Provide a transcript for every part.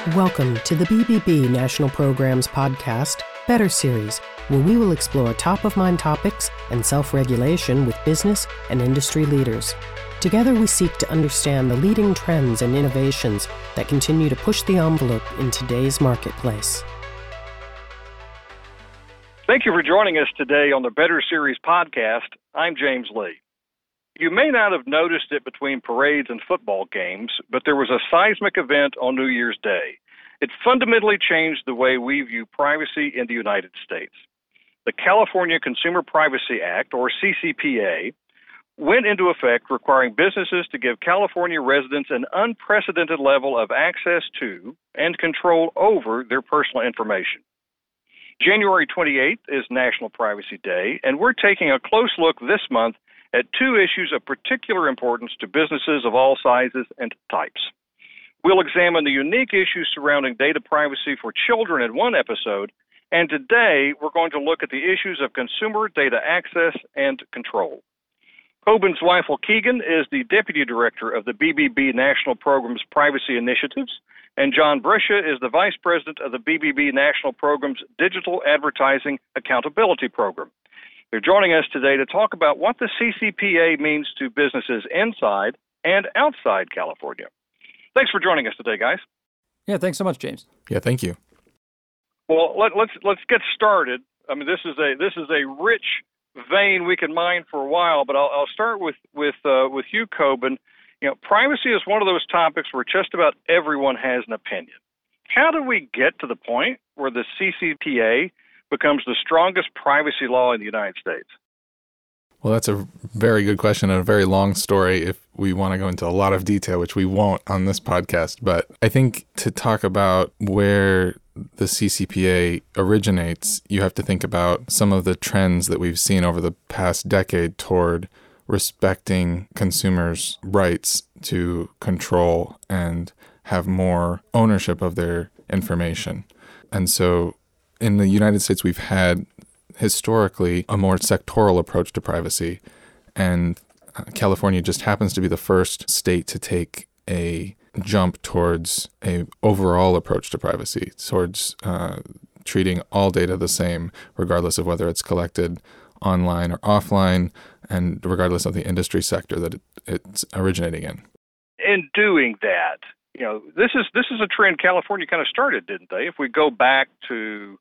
Welcome to the BBB National Programs podcast, Better Series, where we will explore top-of-mind topics and self-regulation with business and industry leaders. Together we seek to understand the leading trends and innovations that continue to push the envelope in today's marketplace. Thank you for joining us today on the Better Series podcast. I'm James Lee. You may not have noticed it between parades and football games, but there was a seismic event on New Year's Day. It fundamentally changed the way we view privacy in the United States. The California Consumer Privacy Act, or CCPA, went into effect requiring businesses to give California residents an unprecedented level of access to and control over their personal information. January 28th is National Privacy Day, and we're taking a close look this month at two issues of particular importance to businesses of all sizes and types. We'll examine the unique issues surrounding data privacy for children in one episode, and today we're going to look at the issues of consumer data access and control. Coben Zweifel-Keegan is the Deputy Director of the BBB National Programs Privacy Initiatives, and John Brescia is the Vice President of the BBB National Programs Digital Advertising Accountability Program. They're joining us today to talk about what the CCPA means to businesses inside and outside California. Thanks for joining us today, guys. Yeah, thanks so much, James. Yeah, thank you. Well, let's get started. I mean, this is a rich vein we can mine for a while, but I'll start with you, Coben. You know, privacy is one of those topics where just about everyone has an opinion. How do we get to the point where the CCPA becomes the strongest privacy law in the United States? Well, that's a very good question and a very long story if we want to go into a lot of detail, which we won't on this podcast. But I think to talk about where the CCPA originates, you have to think about some of the trends that we've seen over the past decade toward respecting consumers' rights to control and have more ownership of their information. And so in the United States, we've had historically a more sectoral approach to privacy, and California just happens to be the first state to take a jump towards a overall approach to privacy, towards treating all data the same, regardless of whether it's collected online or offline, and regardless of the industry sector that it's originating in. In doing that, you know, this is a trend California kind of started, didn't they? If we go back to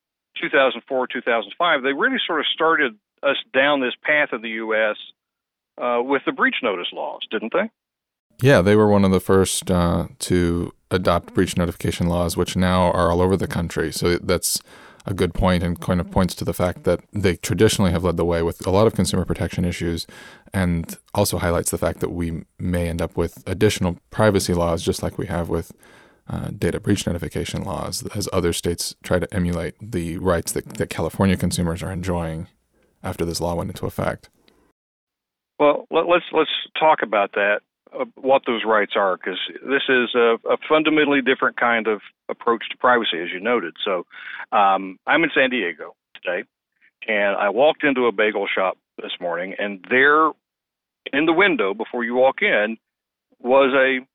2004, 2005, they really sort of started us down this path in the U.S. With the breach notice laws, didn't they? Yeah, they were one of the first to adopt breach notification laws, which now are all over the country. So that's a good point and kind of points to the fact that they traditionally have led the way with a lot of consumer protection issues, and also highlights the fact that we may end up with additional privacy laws, just like we have with data breach notification laws, as other states try to emulate the rights that California consumers are enjoying after this law went into effect. Well, let's talk about that, what those rights are, because this is a fundamentally different kind of approach to privacy, as you noted. So I'm in San Diego today, and I walked into a bagel shop this morning, and there in the window before you walk in was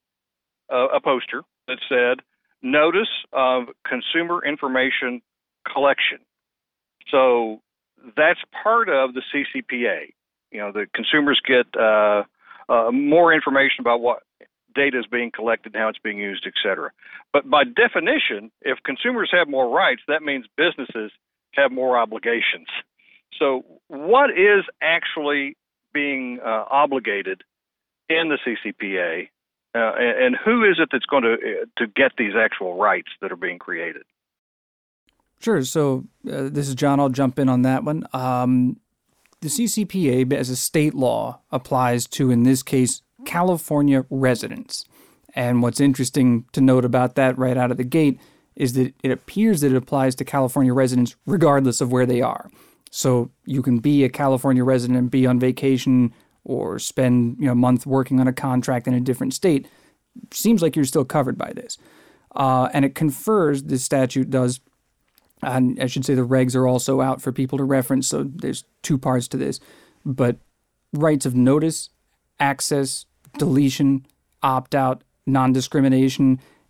a poster that said, Notice of Consumer Information Collection. So that's part of the CCPA. You know, the consumers get more information about what data is being collected and how it's being used, et cetera. But by definition, if consumers have more rights, that means businesses have more obligations. So what is actually being obligated in the CCPA? And who is it that's going to get these actual rights that are being created? Sure. So this is John. I'll jump in on that one. The CCPA, as a state law, applies to, in this case, California residents. And what's interesting to note about that right out of the gate is that it appears that it applies to California residents regardless of where they are. So you can be a California resident and be on vacation or spend a month working on a contract in a different state. Seems like you're still covered by this. And it confers, this statute does, and I should say the regs are also out for people to reference, so there's two parts to this, but rights of notice, access, deletion, opt-out, non-discrimination,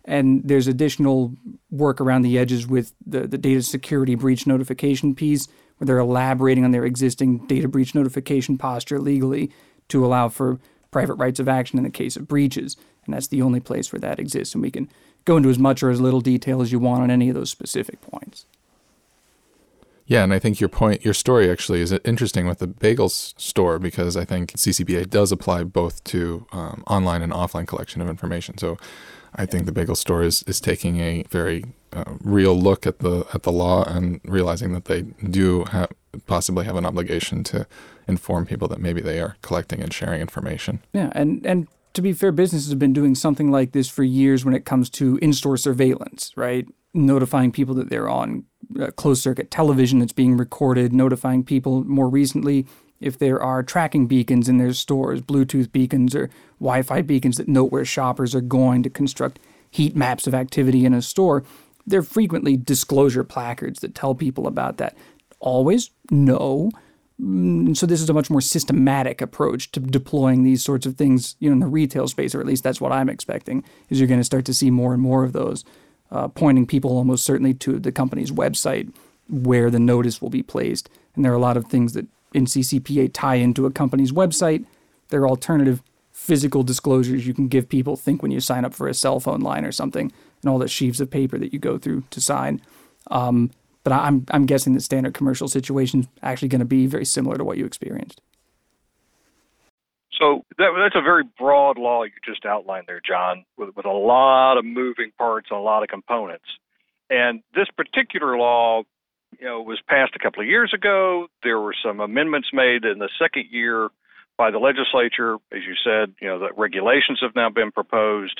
And there's additional work around the edges with the data security breach notification piece, where they're elaborating on their existing data breach notification posture legally to allow for private rights of action in the case of breaches. And that's the only place where that exists. And we can go into as much or as little detail as you want on any of those specific points. Yeah, and I think your story actually is interesting with the bagels store, because I think CCPA does apply both to online and offline collection of information. So I think the bagel store is taking a very real look at the law and realizing that they do possibly have an obligation to inform people that maybe they are collecting and sharing information. Yeah, and to be fair, businesses have been doing something like this for years when it comes to in-store surveillance, right? Notifying people that they're on closed-circuit television that's being recorded, notifying people more recently if there are tracking beacons in their stores, Bluetooth beacons or Wi-Fi beacons that note where shoppers are going to construct heat maps of activity in a store. They're frequently disclosure placards that tell people about that. Always? No. So this is a much more systematic approach to deploying these sorts of things, in the retail space, or at least that's what I'm expecting, is you're going to start to see more and more of those, pointing people almost certainly to the company's website where the notice will be placed. And there are a lot of things that in CCPA tie into a company's website. They're alternative physical disclosures you can give people. Think when you sign up for a cell phone line or something, and all the sheaves of paper that you go through to sign. But I'm guessing that standard commercial situation's actually going to be very similar to what you experienced. So that's a very broad law you just outlined there, John, with a lot of moving parts and a lot of components. And this particular law, was passed a couple of years ago. There were some amendments made in the second year by the legislature. As you said, the regulations have now been proposed.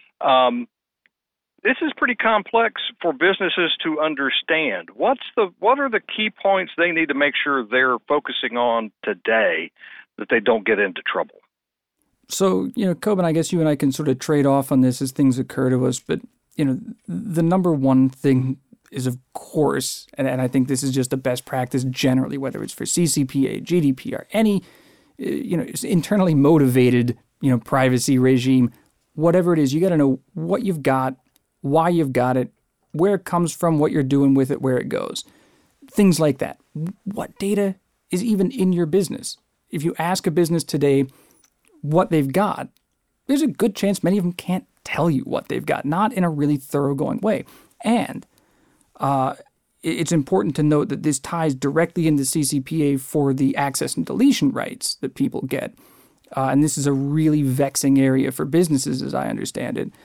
This is pretty complex for businesses to understand. What are the key points they need to make sure they're focusing on today that they don't get into trouble? So, Coben, I guess you and I can sort of trade off on this as things occur to us. But, the number one thing is, of course, and I think this is just the best practice generally, whether it's for CCPA, GDPR, any, internally motivated, privacy regime, whatever it is, you got to know what you've got, why you've got it, where it comes from, what you're doing with it, where it goes. Things like that. What data is even in your business? If you ask a business today what they've got, there's a good chance many of them can't tell you what they've got, not in a really thoroughgoing way. And it's important to note that this ties directly into CCPA for the access and deletion rights that people get. And this is a really vexing area for businesses, as I understand it.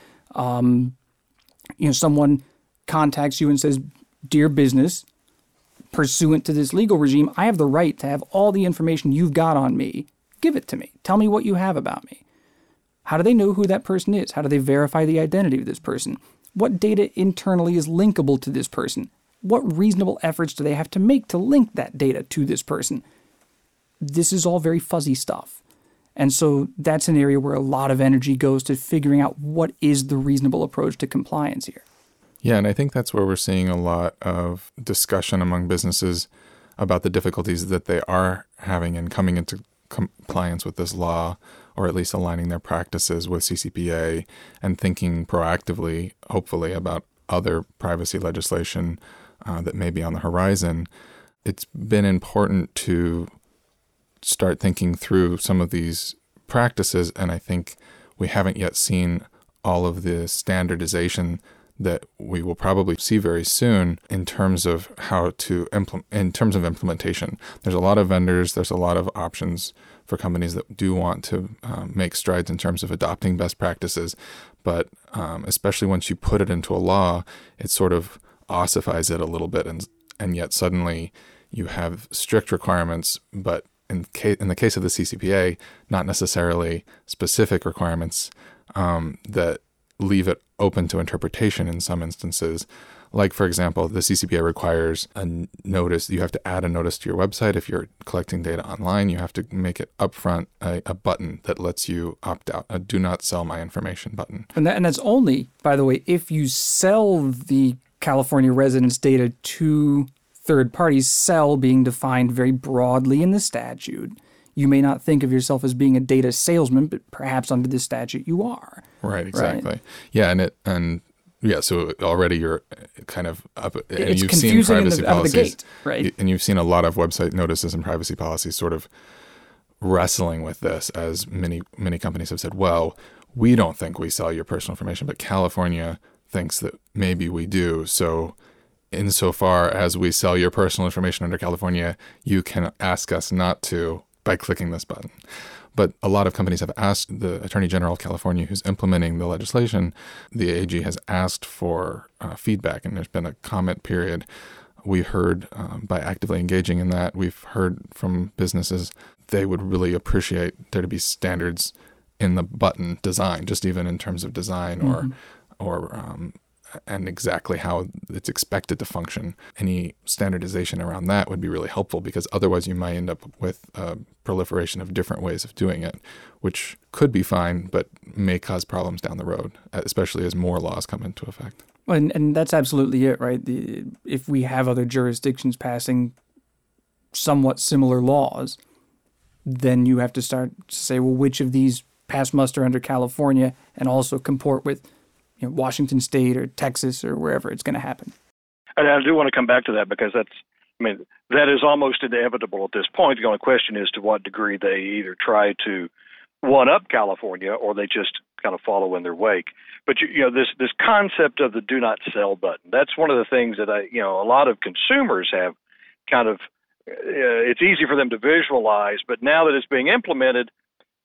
Someone contacts you and says, "Dear business, pursuant to this legal regime, I have the right to have all the information you've got on me. Give it to me. Tell me what you have about me." How do they know who that person is? How do they verify the identity of this person? What data internally is linkable to this person? What reasonable efforts do they have to make to link that data to this person? This is all very fuzzy stuff. And so that's an area where a lot of energy goes to figuring out what is the reasonable approach to compliance here. Yeah, and I think that's where we're seeing a lot of discussion among businesses about the difficulties that they are having in coming into compliance with this law, or at least aligning their practices with CCPA and thinking proactively, hopefully, about other privacy legislation that may be on the horizon. It's been important to start thinking through some of these practices, and I think we haven't yet seen all of the standardization that we will probably see very soon in terms of how to implementation. There's a lot of vendors, there's a lot of options for companies that do want to make strides in terms of adopting best practices, but especially once you put it into a law, it sort of ossifies it a little bit, and yet suddenly you have strict requirements, but in the case of the CCPA, not necessarily specific requirements that leave it open to interpretation in some instances. Like, for example, the CCPA requires a notice. You have to add a notice to your website. If you're collecting data online, you have to make it upfront a button that lets you opt out, a do not sell my information button. And that's only, by the way, if you sell the California residence data to third parties, sell being defined very broadly in the statute. You may not think of yourself as being a data salesman, but perhaps under this statute you are. Right, exactly. Right? Yeah, and Yeah, so already you're kind of up, and It's you've confusing seen privacy out of the policies, gate, right? And you've seen a lot of website notices and privacy policies sort of wrestling with this, as many companies have said, well, we don't think we sell your personal information, but California thinks that maybe we do. So insofar as we sell your personal information under California, you can ask us not to by clicking this button. But a lot of companies have asked the Attorney General of California, who's implementing the legislation, the AG has asked for feedback, and there's been a comment period. We've heard by actively engaging in that, we've heard from businesses they would really appreciate there to be standards in the button design, just even in terms of design or and exactly how it's expected to function. Any standardization around that would be really helpful, because otherwise you might end up with a proliferation of different ways of doing it, which could be fine, but may cause problems down the road, especially as more laws come into effect. And that's absolutely it, right? If we have other jurisdictions passing somewhat similar laws, then you have to start to say, well, which of these pass muster under California and also comport with Washington State or Texas or wherever it's going to happen. And I do want to come back to that, because that is almost inevitable at this point. The only question is to what degree they either try to one-up California or they just kind of follow in their wake. But this concept of the do not sell button, that's one of the things that a lot of consumers have kind of, it's easy for them to visualize, but now that it's being implemented,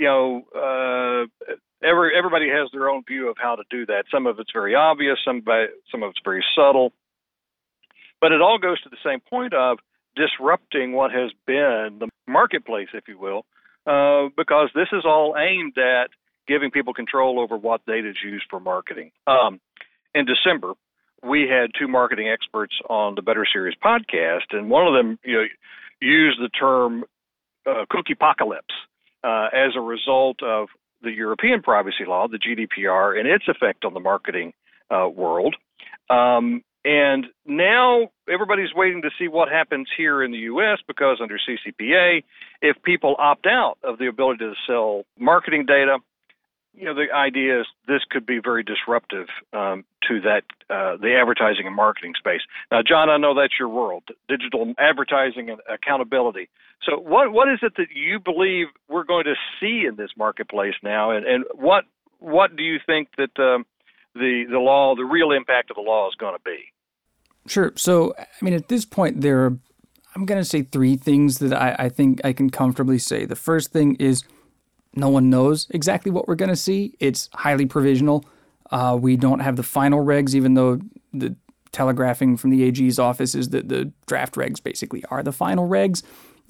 everybody has their own view of how to do that. Some of it's very obvious, some of it's very subtle. But it all goes to the same point of disrupting what has been the marketplace, if you will, because this is all aimed at giving people control over what data is used for marketing. In December, we had two marketing experts on the Better Series podcast, and one of them used the term cookie-pocalypse as a result of the European privacy law, the GDPR, and its effect on the marketing world. And now everybody's waiting to see what happens here in the U.S., because under CCPA, if people opt out of the ability to sell marketing data, the idea is this could be very disruptive to that the advertising and marketing space. Now, John, I know that's your world, digital advertising and accountability. So what is it that you believe we're going to see in this marketplace now, and what do you think that the law, the real impact of the law is going to be? Sure. So, at this point, I'm going to say three things that I think I can comfortably say. The first thing is no one knows exactly what we're going to see. It's highly provisional. We don't have the final regs, even though the telegraphing from the AG's office is that the draft regs basically are the final regs.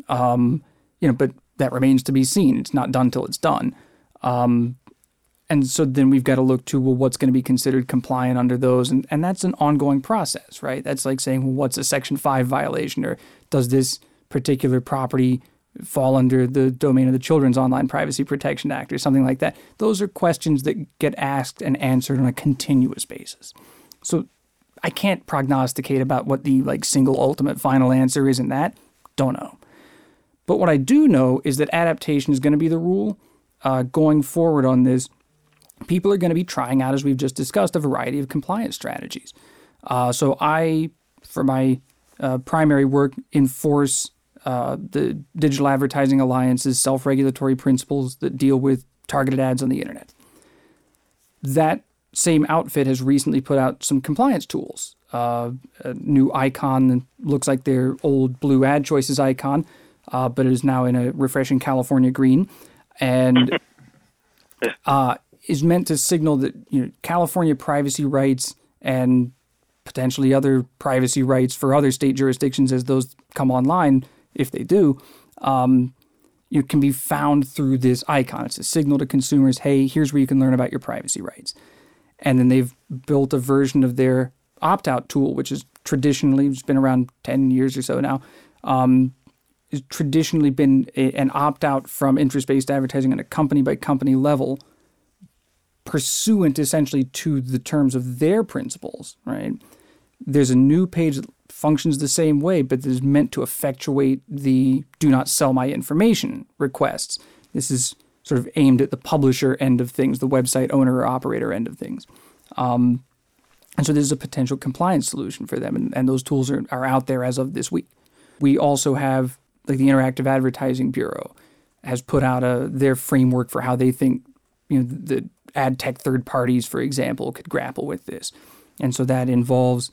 But that remains to be seen. It's not done till it's done. And so then we've got to look to, well, what's going to be considered compliant under those? And that's an ongoing process, right? That's like saying, well, what's a Section 5 violation? Or does this particular property fall under the domain of the Children's Online Privacy Protection Act or something like that? Those are questions that get asked and answered on a continuous basis. So I can't prognosticate about what the single ultimate final answer is in that. Don't know. But what I do know is that adaptation is going to be the rule going forward on this. People are going to be trying out, as we've just discussed, a variety of compliance strategies. So I, for my primary work, enforce the Digital Advertising Alliance's self-regulatory principles that deal with targeted ads on the internet. That same outfit has recently put out some compliance tools. A new icon that looks like their old blue ad choices icon, but it is now in a refreshing California green, and is meant to signal that California privacy rights and potentially other privacy rights for other state jurisdictions as those come online, if they do, can be found through this icon. It's a signal to consumers, hey, here's where you can learn about your privacy rights. And then they've built a version of their opt-out tool, which is traditionally, it's been around 10 years or so now, has traditionally been an opt-out from interest-based advertising on a company-by-company level, pursuant essentially to the terms of their principles, right? There's a new page that functions the same way, but is meant to effectuate the do not sell my information requests. This is sort of aimed at the publisher end of things, the website owner or operator end of things. And so this is a potential compliance solution for them, and those tools are out there as of this week. We also have, like, the Interactive Advertising Bureau has put out their framework for how they think, the ad tech third parties, for example, could grapple with this. And so that involves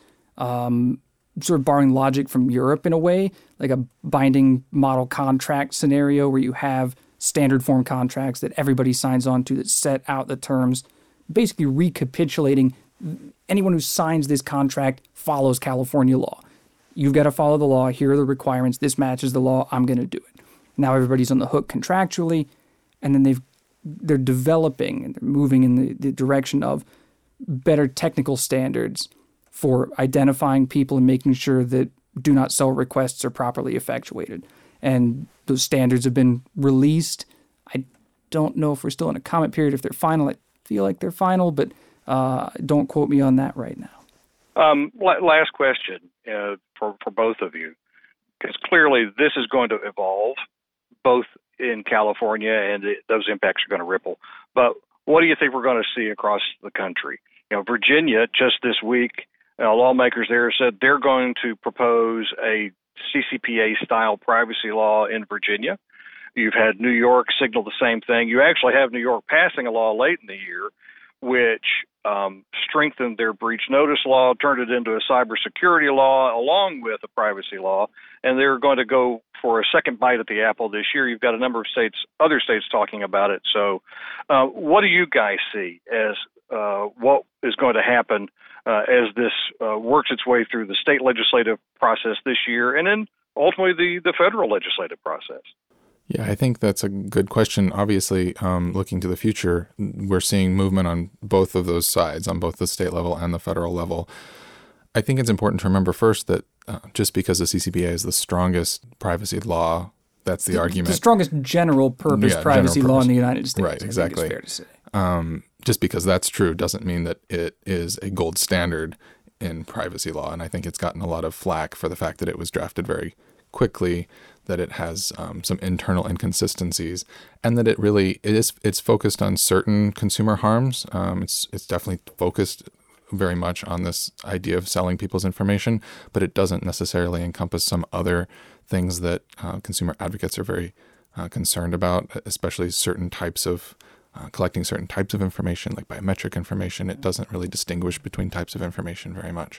sort of borrowing logic from Europe in a way, like a binding model contract scenario where you have standard form contracts that everybody signs on to that set out the terms, basically recapitulating anyone who signs this contract follows California law. You've got to follow the law. Here are the requirements. This matches the law. I'm going to do it. Now everybody's on the hook contractually, and then they're developing and they're moving in the direction of better technical standards for identifying people and making sure that do not sell requests are properly effectuated. And those standards have been released. I don't know if we're still in a comment period, if they're final. I feel like they're final, but don't quote me on that right now. Last question for both of you, because clearly this is going to evolve, both in California, and those impacts are going to ripple. But what do you think we're going to see across the country? Virginia, just this week, lawmakers there said they're going to propose a CCPA-style privacy law in Virginia. You've had New York signal the same thing. You actually have New York passing a law late in the year which strengthened their breach notice law, turned it into a cybersecurity law along with a privacy law, and they're going to go for a second bite at the apple this year. You've got a number of other states talking about it. So what do you guys see as what is going to happen as this works its way through the state legislative process this year and then ultimately the federal legislative process? Yeah, I think that's a good question. Obviously, looking to the future, we're seeing movement on both of those sides, on both the state level and the federal level. I think it's important to remember first that just because the CCPA is the strongest privacy law, that's the argument. The strongest general purpose privacy law in the United States. Right, exactly. I think it's fair to say. Just because that's true doesn't mean that it is a gold standard in privacy law. And I think it's gotten a lot of flack for the fact that it was drafted very quickly, that it has some internal inconsistencies, and that it's focused on certain consumer harms. It's definitely focused very much on this idea of selling people's information, but it doesn't necessarily encompass some other things that consumer advocates are very concerned about, especially certain types of collecting certain types of information, like biometric information. It doesn't really distinguish between types of information very much.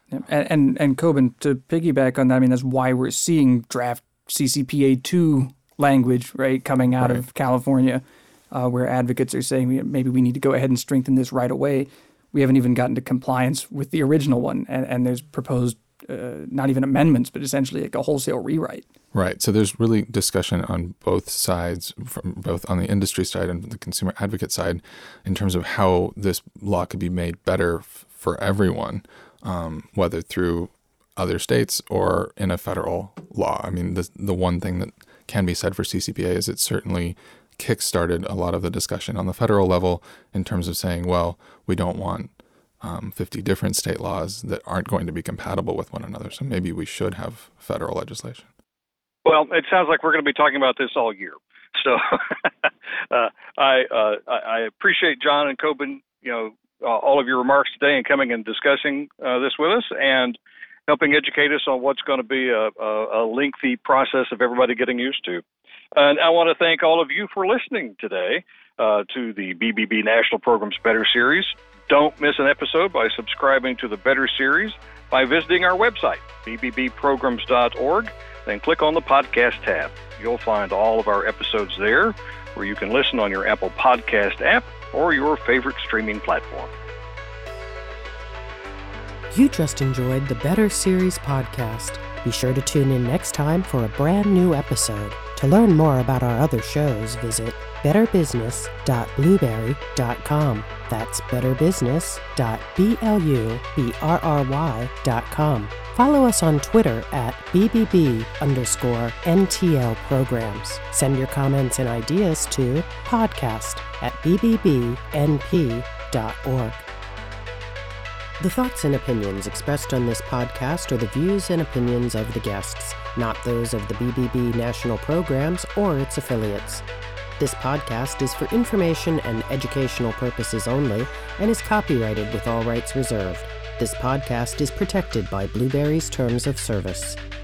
And Kobin, to piggyback on that, I mean, that's why we're seeing draft CCPA 2 language, right, coming out of California, where advocates are saying maybe we need to go ahead and strengthen this right away. We haven't even gotten to compliance with the original one, and there's proposed not even amendments, but essentially like a wholesale rewrite. Right. So there's really discussion on both sides, from both on the industry side and the consumer advocate side, in terms of how this law could be made better for everyone, whether through other states or in a federal law. I mean, the one thing that can be said for CCPA is it certainly kickstarted a lot of the discussion on the federal level in terms of saying, well, we don't want 50 different state laws that aren't going to be compatible with one another. So maybe we should have federal legislation. Well, it sounds like we're going to be talking about this all year. So I appreciate John and Kobin, all of your remarks today and coming and discussing this with us and helping educate us on what's going to be a lengthy process of everybody getting used to. And I want to thank all of you for listening today to the BBB National Programs Better Series. Don't miss an episode by subscribing to the Better Series by visiting our website, bbbprograms.org, then click on the podcast tab. You'll find all of our episodes there, where you can listen on your Apple Podcast app or your favorite streaming platform. You just enjoyed the Better Series podcast. Be sure to tune in next time for a brand new episode. To learn more about our other shows, visit betterbusiness.blueberry.com. That's betterbusiness.blueberry.com. Follow us on Twitter at BBB_NTL programs. Send your comments and ideas to podcast@bbbnp.org. The thoughts and opinions expressed on this podcast are the views and opinions of the guests, not those of the BBB National Programs or its affiliates. This podcast is for information and educational purposes only and is copyrighted with all rights reserved. This podcast is protected by Blueberry's Terms of Service.